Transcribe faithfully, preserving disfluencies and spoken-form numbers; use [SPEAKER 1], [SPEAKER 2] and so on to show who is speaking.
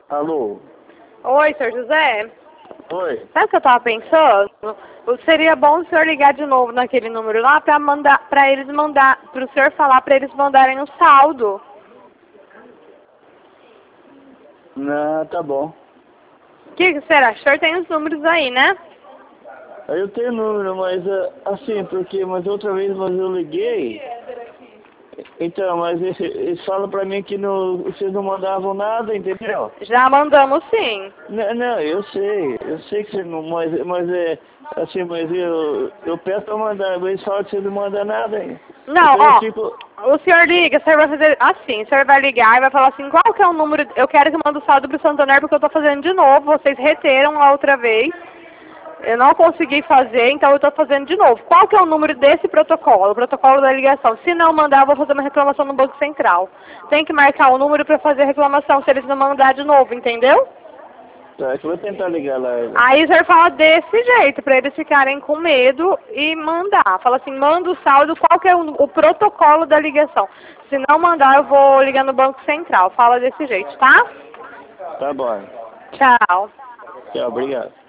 [SPEAKER 1] Alô?
[SPEAKER 2] Oi, senhor José.
[SPEAKER 1] Oi?
[SPEAKER 2] Sabe o que eu tava pensando? Seria bom o senhor ligar de novo naquele número lá pra mandar, pra eles mandar, pro senhor falar pra eles mandarem o saldo.
[SPEAKER 1] Não, tá bom.
[SPEAKER 2] O que será? O senhor tem os números aí, né?
[SPEAKER 1] Eu tenho número, mas eh, assim, porque, mas outra vez mas eu liguei. Então, mas eles, eles falam pra mim que não, vocês não mandavam nada, entendeu?
[SPEAKER 2] Já mandamos sim.
[SPEAKER 1] Não, não, eu sei, eu sei que você não, mas, mas é, assim, mas eu, eu peço pra mandar, mas eles falam que você não manda nada, hein?
[SPEAKER 2] Não,
[SPEAKER 1] Então eu
[SPEAKER 2] ó,
[SPEAKER 1] fico,
[SPEAKER 2] o senhor liga, o senhor vai fazer assim, o senhor vai ligar e vai falar assim, qual que é o número, eu quero que mande o saldo pro Santander porque eu tô fazendo de novo, vocês reteram a outra vez, eu não consegui fazer, então eu tô fazendo de novo. Qual que é o número desse protocolo, o protocolo da ligação? Se não mandar, eu vou fazer uma reclamação no Banco Central. Tem que marcar o número pra fazer a reclamação, se eles não mandar de novo, entendeu?
[SPEAKER 1] tá, que eu vou tentar ligar lá.
[SPEAKER 2] Aí o senhor fala desse jeito, pra eles ficarem com medo e mandar. Fala assim, manda o saldo, qual que é o, o protocolo da ligação. Se não mandar, eu vou ligar no Banco Central. Fala desse jeito, tá?
[SPEAKER 1] Tá bom.
[SPEAKER 2] Tchau.
[SPEAKER 1] Tchau, obrigado.